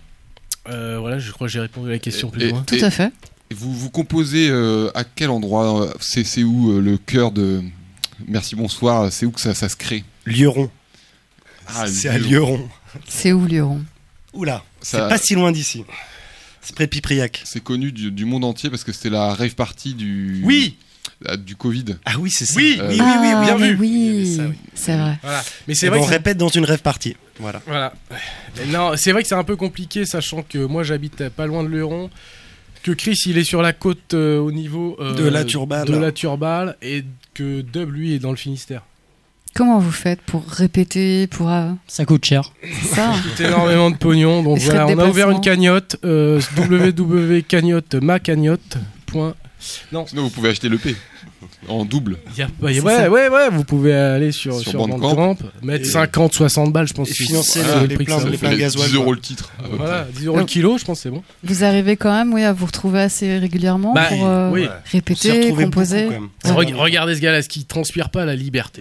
Speaker 1: euh, voilà, je crois que j'ai répondu à la question plus
Speaker 2: Et-
Speaker 1: ou moins.
Speaker 3: Tout
Speaker 2: Et-
Speaker 3: à fait.
Speaker 2: Et vous, vous composez euh, à quel endroit? C'est c'est où euh, le cœur de Merci Bonsoir? C'est où que ça, ça se crée?
Speaker 6: Lieron.
Speaker 2: Ah,
Speaker 6: c'est à
Speaker 2: Lieron.
Speaker 6: Lieron.
Speaker 3: C'est où, Lieron?
Speaker 6: Oula,
Speaker 2: Ça-
Speaker 6: c'est pas si loin d'ici. C'est près de Pipriac.
Speaker 2: C'est connu du, du monde entier parce que c'était la rave party du,
Speaker 1: Oui,
Speaker 2: ah, du Covid.
Speaker 6: Ah oui, c'est ça.
Speaker 1: Oui,
Speaker 2: Euh,
Speaker 6: oui, oui, oui, bien
Speaker 3: Ah,
Speaker 6: vu.
Speaker 3: oui,
Speaker 6: Il y avait ça, oui.
Speaker 3: c'est vrai.
Speaker 1: voilà. Mais
Speaker 6: C'est
Speaker 1: c'est vrai
Speaker 6: on
Speaker 1: que c'est-
Speaker 6: répète dans une rêve party. Voilà.
Speaker 1: Voilà. Mais non, c'est vrai que c'est un peu compliqué, sachant que moi j'habite pas loin de Luron. que Chris il est sur la côte euh, au niveau euh,
Speaker 6: De la Turballe.
Speaker 1: de la Turballe et que Dub lui est dans le Finistère.
Speaker 3: Comment vous faites pour répéter, pour euh,
Speaker 5: Ça coûte cher.
Speaker 3: c'est ça hein.
Speaker 1: C'est énormément de pognon, donc
Speaker 3: Les frais
Speaker 1: voilà,
Speaker 3: de
Speaker 1: on a ouvert une
Speaker 3: déplacement.
Speaker 1: cagnotte, euh, w w w point cagnotte ma cagnotte point
Speaker 2: Sinon, vous pouvez acheter l'E P en double.
Speaker 1: Y a pas- y a-
Speaker 3: C'est
Speaker 1: ouais,
Speaker 3: ça.
Speaker 1: ouais, ouais, vous pouvez aller sur,
Speaker 2: Sur
Speaker 1: sur,
Speaker 2: Bandcamp.
Speaker 1: Bandcamp, mettre
Speaker 6: Et-
Speaker 1: cinquante, soixante balles, je pense.
Speaker 6: et
Speaker 1: que c'est-
Speaker 6: financer
Speaker 1: voilà,
Speaker 6: les-
Speaker 1: le prix
Speaker 6: les
Speaker 1: que
Speaker 6: pleins-
Speaker 1: ça
Speaker 6: les
Speaker 1: fait.
Speaker 6: pleins
Speaker 2: les
Speaker 6: gasoil,
Speaker 2: dix euros
Speaker 6: quoi.
Speaker 2: le titre. à peu
Speaker 1: Voilà,
Speaker 2: près.
Speaker 1: dix euros le kilo, je pense que c'est bon.
Speaker 3: Vous arrivez quand même oui, à vous retrouver assez régulièrement
Speaker 1: Bah,
Speaker 3: pour euh,
Speaker 1: oui.
Speaker 6: On s'est
Speaker 3: répéter,
Speaker 6: retrouvés
Speaker 3: composer.
Speaker 6: beaucoup, quand même.
Speaker 1: Reg- Regardez ce gars-là, ce qui transpire pas la liberté.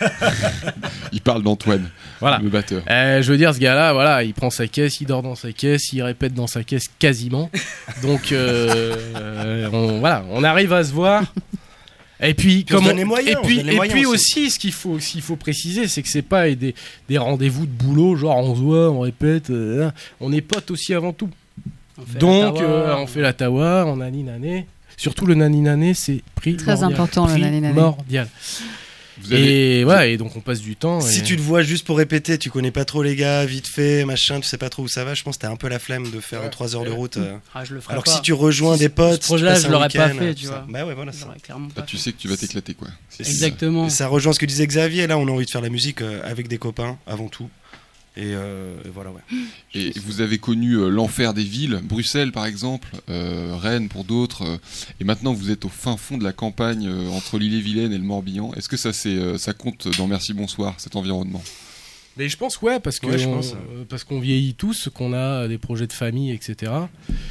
Speaker 2: Il parle d'Antoine,
Speaker 1: Voilà.
Speaker 2: le batteur.
Speaker 1: Euh, je veux dire, ce gars-là, voilà, il prend sa caisse, il dort dans sa caisse, il répète dans sa caisse quasiment. Donc, euh, euh, on, voilà, on arrive à se voir. Et puis,
Speaker 6: Puis on se
Speaker 1: comment
Speaker 6: donne les moyens,
Speaker 1: et
Speaker 6: on se
Speaker 1: puis,
Speaker 6: donne les
Speaker 1: et
Speaker 6: moyens
Speaker 1: puis
Speaker 6: aussi.
Speaker 1: aussi, ce qu'il faut, ce qu'il faut préciser, c'est que c'est pas des, des rendez-vous de boulot, genre on se voit, on répète. euh, on est potes aussi avant tout.
Speaker 5: On fait la
Speaker 1: Donc,
Speaker 5: tawa,
Speaker 1: euh, on fait la tawa, on a ninané. Surtout le naninané, c'est primordial.
Speaker 3: Très important, le naninané.
Speaker 1: Primordial.
Speaker 2: Vous avez...
Speaker 1: Et voilà, et donc on passe du temps.
Speaker 6: Si
Speaker 1: et-
Speaker 6: tu te vois juste pour répéter, tu connais pas trop les gars, vite fait, machin, tu sais pas trop où ça va, je pense que t'as un peu la flemme de faire
Speaker 1: Ouais.
Speaker 6: trois heures de route. euh.
Speaker 5: Ah, je le ferai
Speaker 6: Alors que
Speaker 5: pas.
Speaker 6: si tu rejoins
Speaker 5: Si
Speaker 6: des
Speaker 5: ce
Speaker 6: potes, si tu
Speaker 5: projet-là,
Speaker 6: passes
Speaker 5: je
Speaker 6: un
Speaker 5: l'aurais pas
Speaker 6: week-end,
Speaker 5: fait,
Speaker 6: tout
Speaker 5: tu
Speaker 6: ça.
Speaker 5: vois.
Speaker 6: Bah ouais, voilà
Speaker 5: Je
Speaker 6: ça.
Speaker 5: l'aurais clairement
Speaker 2: Ah,
Speaker 5: pas
Speaker 2: tu
Speaker 5: fait.
Speaker 2: sais que tu vas t'éclater, quoi.
Speaker 6: Et ça-
Speaker 5: Exactement.
Speaker 6: Et ça rejoint ce que disait Xavier, là on a envie de faire la musique euh, avec des copains avant tout. Et, euh, et voilà, ouais.
Speaker 2: Et vous avez connu euh, l'enfer des villes, Bruxelles par exemple, euh, Rennes pour d'autres, euh, et maintenant vous êtes au fin fond de la campagne euh, entre l'Ille-et-Vilaine et le Morbihan. Est-ce que ça, c'est, euh, ça compte dans Merci Bonsoir, cet environnement?
Speaker 1: Mais je pense ouais parce que
Speaker 6: Ouais, je
Speaker 1: on-
Speaker 6: pense.
Speaker 1: euh, parce qu'on vieillit tous, qu'on a des projets de famille, et cetera.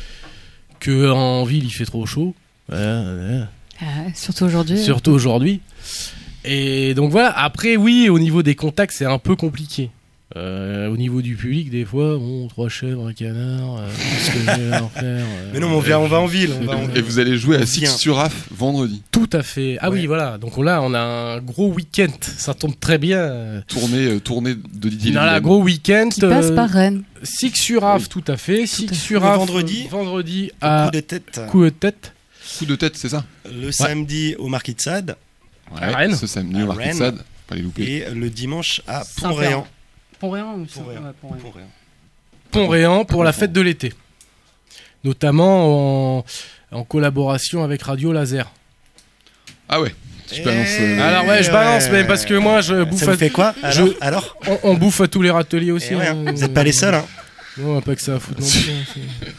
Speaker 1: Que en ville il fait trop chaud, Ouais, ouais.
Speaker 3: Ah, surtout aujourd'hui.
Speaker 1: surtout aujourd'hui. Et donc voilà. Après oui, au niveau des contacts c'est un peu compliqué. Euh, au niveau du public, des fois, bon, trois chèvres, un canard, euh, qu'est-ce que je vais leur faire euh,
Speaker 6: Mais non, mais on, vient, on va en ville, on va en
Speaker 2: Et
Speaker 6: ville.
Speaker 2: vous allez jouer
Speaker 6: On
Speaker 2: à Six
Speaker 6: vient.
Speaker 2: sur Af vendredi.
Speaker 1: Tout à fait. Ah
Speaker 6: Ouais.
Speaker 1: oui, voilà. Donc là, on a un gros week-end. Ça tombe très bien. euh,
Speaker 2: Tournée, euh, tournée de Didier
Speaker 1: Dans la
Speaker 2: Vilaine.
Speaker 1: gros week-end.
Speaker 3: Qui passe
Speaker 1: euh,
Speaker 3: par Rennes.
Speaker 1: Six sur Af, tout à fait. Six
Speaker 3: à fait.
Speaker 1: sur
Speaker 6: Le
Speaker 1: Af.
Speaker 6: vendredi.
Speaker 1: Vendredi
Speaker 6: Coup
Speaker 1: à
Speaker 6: de tête.
Speaker 1: coup de tête.
Speaker 2: Coup de tête, c'est ça?
Speaker 6: Le samedi au Marquis de Sade
Speaker 2: Ouais,
Speaker 1: À Rennes.
Speaker 2: ce samedi
Speaker 6: À
Speaker 2: au Marquis de
Speaker 6: Rennes.
Speaker 2: Sade, pas les louper.
Speaker 6: et le dimanche à
Speaker 5: Saint-Ferrand.
Speaker 6: Pont-Réan.
Speaker 5: Pont-Réan ou ça
Speaker 6: Pont-Réan.
Speaker 5: Ouais, Pont-Réan.
Speaker 6: Pont-Réan.
Speaker 1: Pont-Réan pour la fête de l'été. Notamment en, en collaboration avec Radio Laser.
Speaker 2: Ah ouais, tu
Speaker 6: Eh
Speaker 2: balances. euh,
Speaker 1: Alors ouais, je balance, mais parce que moi, je bouffe
Speaker 6: Ça
Speaker 1: à-
Speaker 6: vous fait quoi alors,
Speaker 1: je-
Speaker 6: alors
Speaker 1: On, on bouffe à tous les râteliers aussi.
Speaker 6: Eh ouais,
Speaker 1: hein.
Speaker 6: Vous n'êtes pas les seuls, hein.
Speaker 1: Non, on a pas que ça à foutre non plus. hein, c'est-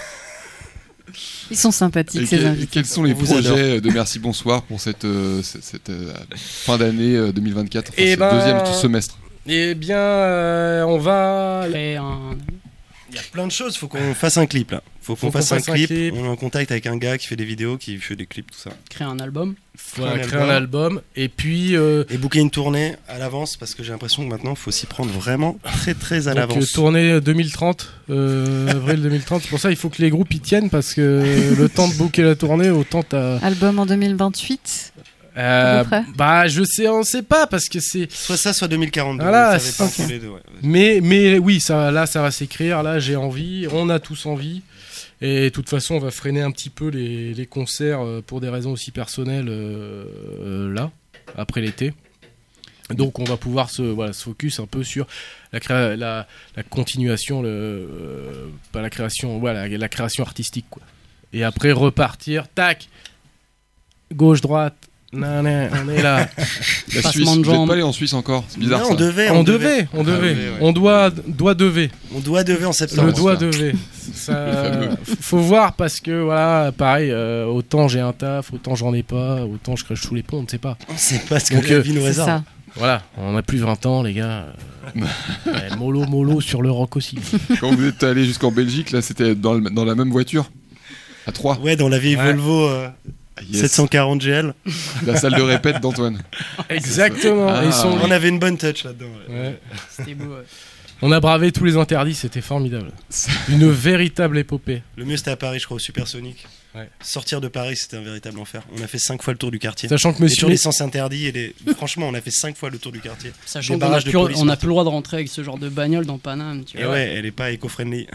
Speaker 3: Ils sont sympathiques,
Speaker 2: Et
Speaker 3: ces
Speaker 2: que-
Speaker 3: invités.
Speaker 2: quels sont les
Speaker 6: On vous
Speaker 2: projets de Merci Bonsoir pour cette, euh, cette, cette, euh, fin d'année euh, deux mille vingt-quatre, enfin,
Speaker 1: Eh
Speaker 2: ce
Speaker 1: ben,
Speaker 2: deuxième semestre?
Speaker 1: Eh bien, euh, on va.
Speaker 5: Créer un...
Speaker 6: Il y a plein de choses, faut qu'on fasse un clip là. Faut qu'on
Speaker 1: Faut qu'on
Speaker 6: fasse, un,
Speaker 1: fasse un
Speaker 6: clip.
Speaker 1: clip.
Speaker 6: On est en contact avec un gars qui fait des vidéos, qui fait des clips, tout ça.
Speaker 5: créer un album.
Speaker 1: Voilà,
Speaker 6: un
Speaker 1: créer un album. Et puis, euh,
Speaker 6: Et booker une tournée à l'avance parce que j'ai l'impression que maintenant faut s'y prendre vraiment très très à
Speaker 1: donc, euh,
Speaker 6: l'avance.
Speaker 1: tournée deux mille trente, euh, avril deux mille trente. C'est pour ça il faut que les groupes y tiennent parce que le temps de booker la tournée, autant t'as.
Speaker 3: Album en deux mille vingt-huit.
Speaker 1: Euh,
Speaker 3: À peu près.
Speaker 1: bah, je sais, on sait pas parce que c'est.
Speaker 6: Soit ça, soit deux mille quarante-deux.
Speaker 1: Voilà,
Speaker 6: ça va
Speaker 1: c'est-
Speaker 6: pas tous les deux, ouais.
Speaker 1: Mais, mais oui, ça, là, ça va s'écrire. Là, j'ai envie. On a tous envie. Et de toute façon, on va freiner un petit peu les, les concerts euh, pour des raisons aussi personnelles euh, euh, là, après l'été. Donc, on va pouvoir se, voilà, se focus un peu sur la, créa- la, la continuation, le, euh, pas la création, voilà, la, la création artistique, quoi. Et après, repartir, tac, gauche, droite. Non, non, on est là.
Speaker 2: La
Speaker 5: Passement
Speaker 2: Suisse,
Speaker 5: de
Speaker 2: vous n'êtes
Speaker 5: jambes.
Speaker 2: pas allé en Suisse encore? C'est bizarre
Speaker 6: Non,
Speaker 2: ça.
Speaker 6: on devait,
Speaker 1: On devait, on devait.
Speaker 6: devait, ouais.
Speaker 1: On doit, doit devait.
Speaker 6: On doit devait en septembre.
Speaker 1: Le doigt
Speaker 2: ça.
Speaker 1: devait. Ça, faut voir parce que voilà, pareil, euh, autant j'ai un taf, autant j'en ai pas, autant je crèche sous les ponts, on ne sait pas.
Speaker 6: On sait pas ce que
Speaker 1: Donc,
Speaker 6: la
Speaker 1: euh,
Speaker 6: vie nous
Speaker 3: C'est
Speaker 6: réserve.
Speaker 3: ça.
Speaker 1: Voilà, on a plus vingt ans, les gars. Euh, ouais, mollo, mollo sur le rock aussi.
Speaker 2: Quand vous êtes allé jusqu'en Belgique, là, c'était dans, le- dans la même voiture? À trois?
Speaker 6: Ouais, dans la vieille
Speaker 1: Ouais.
Speaker 6: Volvo euh,
Speaker 2: Ah, yes.
Speaker 6: sept cent quarante G L.
Speaker 2: La salle de répète d'Antoine.
Speaker 1: Exactement.
Speaker 2: Ah.
Speaker 1: Et son-
Speaker 6: On avait une bonne touch là-dedans. ouais.
Speaker 1: Ouais.
Speaker 5: C'était beau. ouais.
Speaker 1: On a bravé tous les interdits, c'était formidable. Une véritable épopée.
Speaker 6: Le mieux c'était à Paris, je crois, au Supersonic.
Speaker 1: Ouais.
Speaker 6: Sortir de Paris, c'était un véritable enfer. On a fait cinq fois le tour du quartier.
Speaker 1: Sachant que
Speaker 6: Et
Speaker 1: monsieur.
Speaker 6: sur les sens interdits et les. Franchement, on a fait cinq fois le tour du quartier.
Speaker 5: Sachant
Speaker 6: Des
Speaker 5: qu'on a
Speaker 6: barrages de
Speaker 5: plus,
Speaker 6: police
Speaker 5: on a
Speaker 6: partout.
Speaker 5: plus le droit de rentrer avec ce genre de bagnole dans Paname. Tu
Speaker 6: Et
Speaker 5: vois.
Speaker 6: ouais, elle est pas éco-friendly.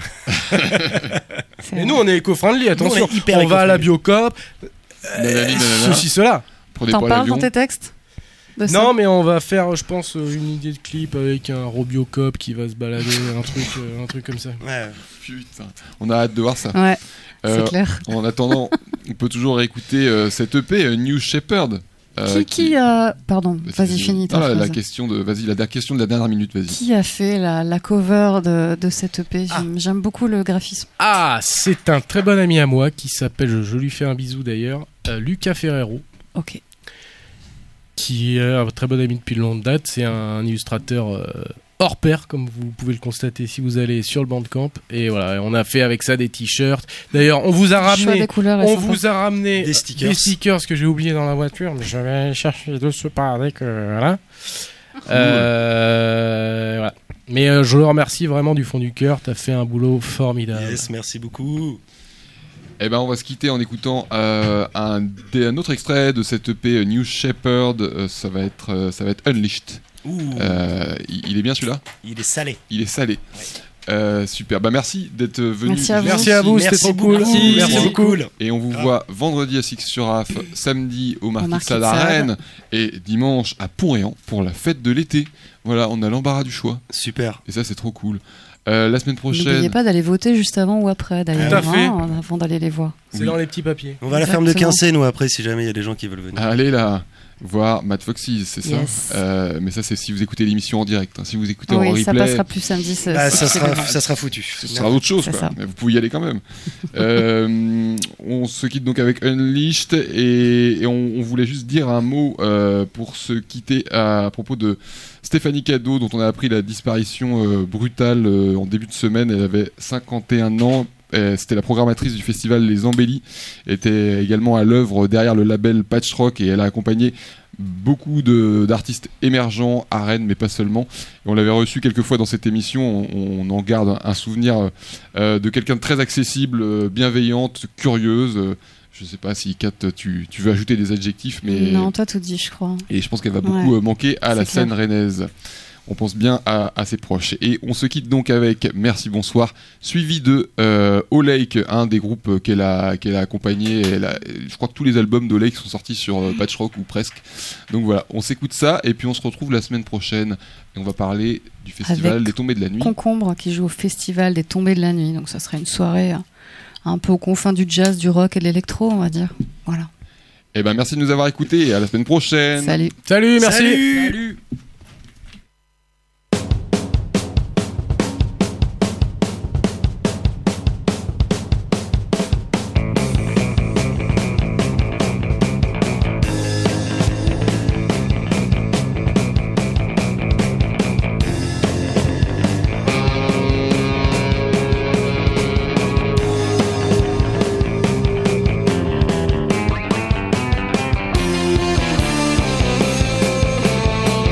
Speaker 3: C'est-
Speaker 1: Et nous, on est éco-friendly, attention.
Speaker 6: on est hyper
Speaker 1: on va à la
Speaker 6: éco-friendly.
Speaker 1: Biocop,
Speaker 2: Nanani, nanana.
Speaker 1: ceci, cela.
Speaker 2: Prenez
Speaker 3: T'en
Speaker 2: pas
Speaker 3: parles dans
Speaker 2: l'avion.
Speaker 3: tes textes de ça
Speaker 1: Non, mais on va faire, je pense, euh, une idée de clip avec un Robiocop qui va se balader, un truc, euh, un truc comme ça.
Speaker 6: Ouais.
Speaker 2: Putain, on a hâte de voir ça.
Speaker 3: Ouais. C'est clair.
Speaker 2: En attendant, on peut toujours écouter euh, cette E P, euh, New Shepherd.
Speaker 3: Euh, qui, qui a... Pardon, vas-y, finis ta
Speaker 2: ah,
Speaker 3: phrase.
Speaker 2: La question de... Vas-y, la, la question de la dernière minute, vas-y.
Speaker 3: Qui a fait la, la cover de, de cette E P?
Speaker 1: Ah.
Speaker 3: J'aime, j'aime beaucoup le graphisme.
Speaker 1: Ah, c'est un très bon ami à moi qui s'appelle, je, je lui fais un bisou d'ailleurs, euh, Lucas Ferrero.
Speaker 3: Ok.
Speaker 1: Qui est un très bon ami depuis longue date. C'est un illustrateur euh, hors pair, comme vous pouvez le constater si vous allez sur le Bandcamp. Et voilà, on a fait avec ça des t-shirts. D'ailleurs, on vous a ramené,
Speaker 3: des couleurs
Speaker 1: on
Speaker 3: sympa.
Speaker 1: vous a ramené
Speaker 6: Des stickers.
Speaker 1: des stickers que j'ai oublié dans la voiture, mais je vais chercher de ce pas avec voilà. Euh, voilà. Mais euh, je le remercie vraiment du fond du cœur. T'as fait un boulot formidable.
Speaker 6: Yes, merci beaucoup.
Speaker 2: Eh ben, on va se quitter en écoutant euh, un, un autre extrait de cette E P New Shepherd. Euh, ça va être, euh, ça va être Unleashed.
Speaker 6: Ouh.
Speaker 2: Euh, il, il est bien celui-là.
Speaker 6: Il est salé.
Speaker 2: Il est salé.
Speaker 6: Ouais.
Speaker 2: Euh, super. Bah merci d'être venu.
Speaker 3: Merci à vous.
Speaker 1: Merci à vous, c'était
Speaker 6: Merci
Speaker 1: trop cool.
Speaker 6: beaucoup.
Speaker 1: Merci,
Speaker 6: Merci
Speaker 1: merci
Speaker 6: beaucoup.
Speaker 1: beaucoup.
Speaker 2: Et on vous
Speaker 6: Ah.
Speaker 2: voit vendredi à Six sur Raf, samedi au Marquis de
Speaker 3: Marquis de
Speaker 2: Sade à
Speaker 3: Sade.
Speaker 2: Rennes et dimanche à Pont-Réan pour la fête de l'été. Voilà, on a l'embarras du choix.
Speaker 6: Super.
Speaker 2: Et ça, c'est trop cool. Euh, la semaine
Speaker 3: N'oubliez
Speaker 2: prochaine.
Speaker 3: pas d'aller voter juste avant ou après, d'ailleurs,
Speaker 1: Tout à fait.
Speaker 3: hein, avant d'aller les voir.
Speaker 1: C'est
Speaker 2: Oui.
Speaker 1: dans les petits papiers.
Speaker 6: On va à la ferme de
Speaker 3: Exactement.
Speaker 6: Quincé, nous, après, si jamais il y a des gens qui veulent venir.
Speaker 2: Allez là, voir Mad Foxys, c'est ça.
Speaker 3: Yes.
Speaker 2: Euh, mais ça, c'est si vous écoutez l'émission en direct. hein. Si vous écoutez en
Speaker 3: Oui,
Speaker 2: replay,
Speaker 3: ça passera plus samedi. Ça,
Speaker 6: Bah, ça,
Speaker 3: c'est
Speaker 6: sera,
Speaker 3: bon.
Speaker 6: ça sera foutu.
Speaker 2: ce sera autre chose.
Speaker 3: C'est
Speaker 2: Quoi.
Speaker 3: ça.
Speaker 2: Mais vous pouvez y aller quand même. euh, on se quitte donc avec Unleashed et, et on, on voulait juste dire un mot euh, pour se quitter à, à propos de Stéphanie Cadeau, dont on a appris la disparition euh, brutale euh, en début de semaine. Elle avait cinquante et un ans. Euh, C'était la programmatrice du festival Les Embellis. Elle était également à l'œuvre derrière le label Patch Rock et elle a accompagné beaucoup de- d'artistes émergents à Rennes, mais pas seulement. Et on l'avait reçu quelques fois dans cette émission. On, on en garde un souvenir euh, de quelqu'un de très accessible, euh, bienveillante, curieuse. Euh, je sais pas si Kat, tu, tu veux ajouter des adjectifs, mais
Speaker 3: Non, toi tout dit, je crois.
Speaker 2: et je pense qu'elle va beaucoup
Speaker 3: Ouais.
Speaker 2: euh, manquer à
Speaker 3: C'est
Speaker 2: la
Speaker 3: clair.
Speaker 2: scène rennaise. On pense bien à, à ses proches. Et on se quitte donc avec Merci Bonsoir, suivi de euh, O-Lake, un des groupes qu'elle a, qu'elle a accompagné. Elle a- je crois que tous les albums d'O-Lake sont sortis sur euh, Patch Rock ou presque. Donc voilà, on s'écoute ça et puis on se retrouve la semaine prochaine. Et on va parler du festival
Speaker 3: Avec
Speaker 2: des Tombées de la Nuit.
Speaker 3: Concombre qui joue au festival des Tombées de la Nuit. Donc ça serait une soirée euh, un peu aux confins du jazz, du rock et de l'électro, on va dire. Voilà.
Speaker 2: Et ben merci de nous avoir écoutés et à la semaine prochaine.
Speaker 3: Salut.
Speaker 1: Salut, merci.
Speaker 6: Salut.
Speaker 1: Salut.
Speaker 7: Thank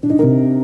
Speaker 7: Thank